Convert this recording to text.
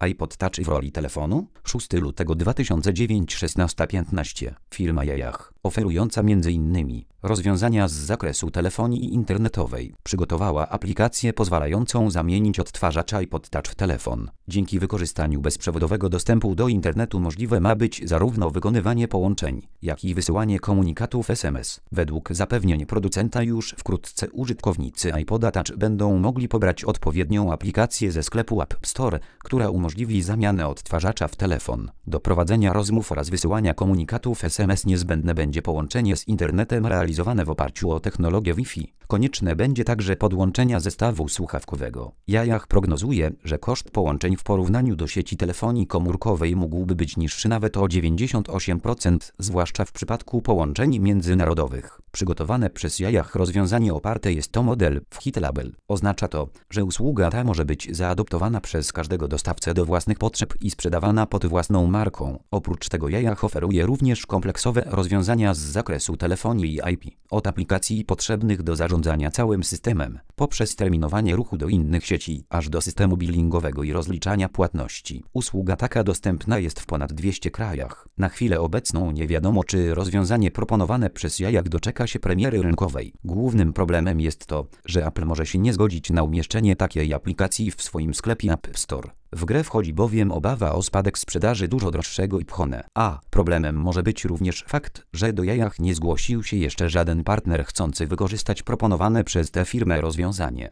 iPod Touch w roli telefonu? 6 lutego 2009 16:15. Firma Yahoo, oferująca m.in. rozwiązania z zakresu telefonii internetowej, przygotowała aplikację pozwalającą zamienić odtwarzacz iPod Touch w telefon. Dzięki wykorzystaniu bezprzewodowego dostępu do internetu możliwe ma być zarówno wykonywanie połączeń, jak i wysyłanie komunikatów SMS. Według zapewnień producenta już wkrótce użytkownicy iPoda Touch będą mogli pobrać odpowiednią aplikację ze sklepu App Store, która umożliwi zamianę odtwarzacza w telefon. Do prowadzenia rozmów oraz wysyłania komunikatów SMS niezbędne będzie połączenie z internetem realizowane w oparciu o technologię Wi-Fi. Konieczne będzie także podłączenia zestawu słuchawkowego. Yahoo prognozuje, że koszt połączeń w porównaniu do sieci telefonii komórkowej mógłby być niższy nawet o 98%, zwłaszcza w przypadku połączeń międzynarodowych. Przygotowane przez Yahoo rozwiązanie oparte jest o model White Label. Oznacza to, że usługa ta może być zaadoptowana przez każdego dostawcę do własnych potrzeb i sprzedawana pod własną marką. Oprócz tego Yahoo oferuje również kompleksowe rozwiązania z zakresu telefonii i IP. Od aplikacji potrzebnych do zarządzania całym systemem, poprzez terminowanie ruchu do innych sieci, aż do systemu billingowego i rozliczania płatności. Usługa taka dostępna jest w ponad 200 krajach. Na chwilę obecną nie wiadomo, czy rozwiązanie proponowane przez Yahoo doczeka się premiery rynkowej. Głównym problemem jest to, że Apple może się nie zgodzić na umieszczenie takiej aplikacji w swoim sklepie App Store. W grę wchodzi bowiem obawa o spadek sprzedaży dużo droższego iPhone'a. A problemem może być również fakt, że do Yahoo nie zgłosił się jeszcze żaden partner chcący wykorzystać proponowane przez tę firmę rozwiązanie.